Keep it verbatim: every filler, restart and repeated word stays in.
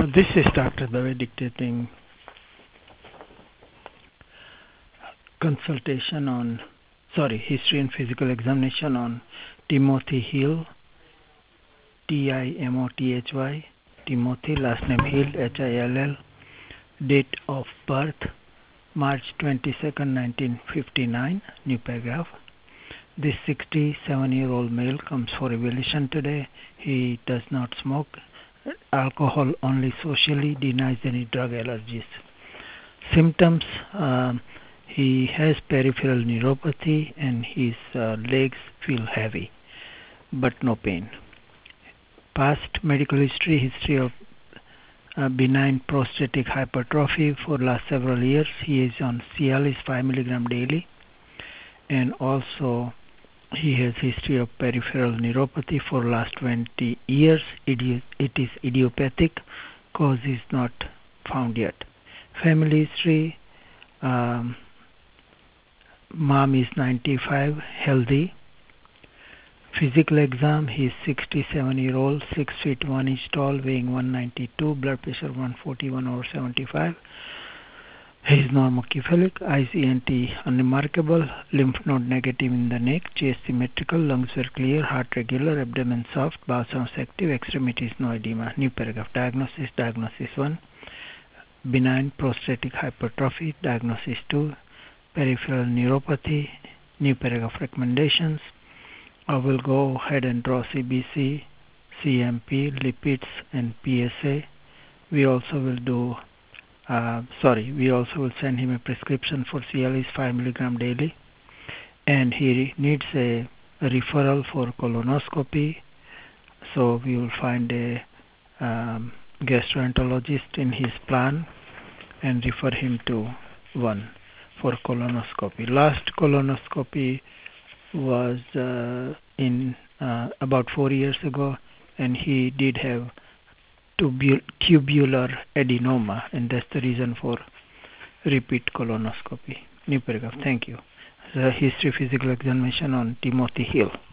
This is Doctor Dave dictating consultation on, sorry, history and physical examination on Timothy Hill, T I M O T H Y, Timothy, last name Hill, H I L L, date of birth, March twenty-second, nineteen fifty-nine, new paragraph. This sixty-seven-year-old male comes for evaluation today. He does not smoke alcohol, only socially, denies any drug allergies. Symptoms, um, he has peripheral neuropathy and his uh, legs feel heavy but no pain. Past medical history, history of uh, benign prostatic hypertrophy for last several years. He is on Cialis five milligram daily, and also he has history of peripheral neuropathy for last twenty years. It is, it is idiopathic, cause is not found yet. Family history, um, mom is ninety-five, healthy. Physical exam, he is sixty-seven year old, six feet one inch tall, weighing one ninety-two, blood pressure one forty-one over seventy-five. He is normocephalic, eyes E N T unremarkable, lymph node negative in the neck, chest symmetrical, lungs were clear, heart regular, abdomen soft, bowel sounds active, extremities no edema. New paragraph. Diagnosis, diagnosis one, benign prostatic hypertrophy, diagnosis two, peripheral neuropathy. New paragraph. Recommendations. I will go ahead and draw C B C, C M P, lipids, and P S A. We also will do Uh, sorry, we also will send him a prescription for Cialis five milligram daily, and he needs a, a referral for colonoscopy. So we will find a um, gastroenterologist in his plan and refer him to one for colonoscopy. Last colonoscopy was uh, in uh, about four years ago, and he did have tubular adenoma, and that's the reason for repeat colonoscopy. New paragraph. Thank you. The history physical examination on Timothy Hill.